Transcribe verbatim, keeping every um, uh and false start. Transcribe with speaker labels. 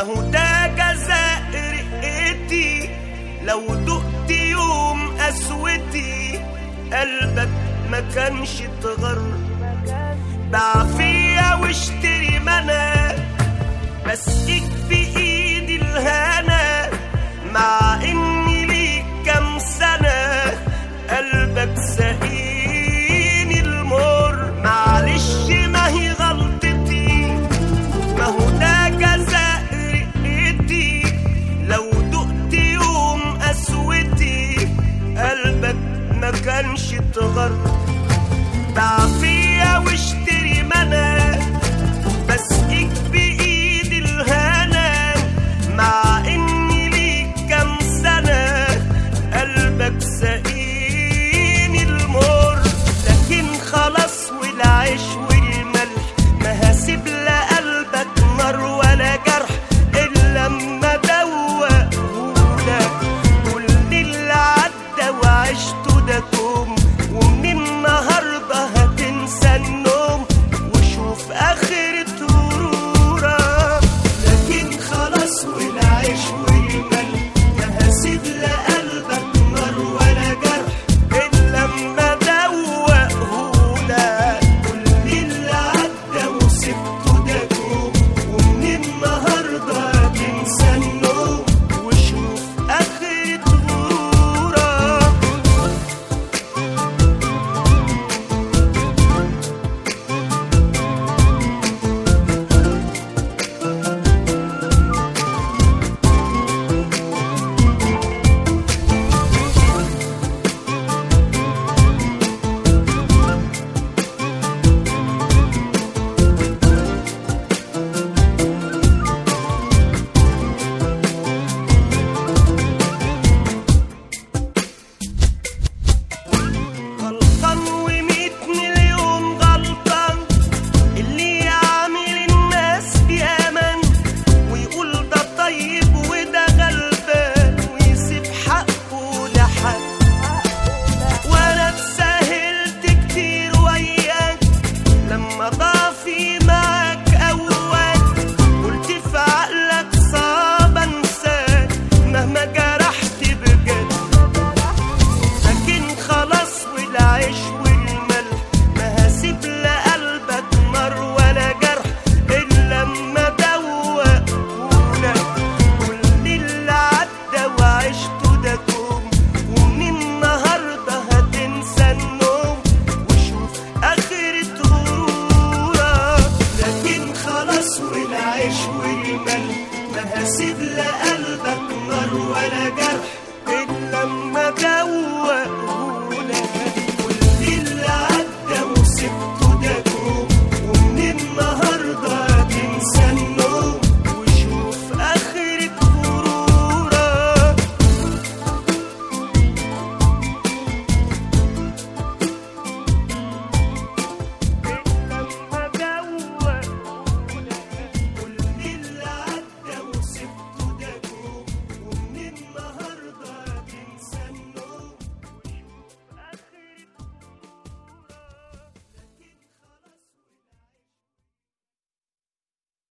Speaker 1: هو ده جزاء رقتي لو دقت يوم قسوتي، قلبك ما كانش اتغر بعافية واشتري منى، بسقيك في ايدي الهنا مع اني ليك كام سنة، قلبك سقيني المر. معلش ما هي غلطتي، ما هو ده جزاء رقتي لو دقت يوم قسوتي، قلبك ما كانش اتغر بعافية واشتري منى، بسقيك بإيدي الهنا مع إني ليك كام سنة، قلبك سقيني المر. لكن خلاص والعيش والملح ما هسيب لا قلبك نار ولا جرح إلا لما دوقهولك كل اللي عدى وعشته ده كوم، ومن النهارده هتنسى النوم وشوف آخرة غرورك. لكن خلاص والعيش والملح ما هسيب لا قلبك نار ولا جرح إلا لما دوقهولك كل اللي عدى وسبته ده كوم، ومن النهارده هتنسى النوم وشوف آخرة غرورك. غلطان وميت مليون غلطان اللي يعامل الناس بأمان ويقول ده طيب وده غلبان ويسيب حقه لحد، وانا اتساهلت كتير وياك لما ضعفي معاك اوقات، قلت في عقلك صعب انساك مهما جرحت بجد. لكن خلاص والعيش والملح ما هسيب لا قلبك نار ولا جرح إلا لما دوقهولك كل اللي عدى وعشته ده كوم، ومن النهارده هتنسى النوم وشوف آخرة غرورك. لكن خلاص والعيش والملح ما هسيب لا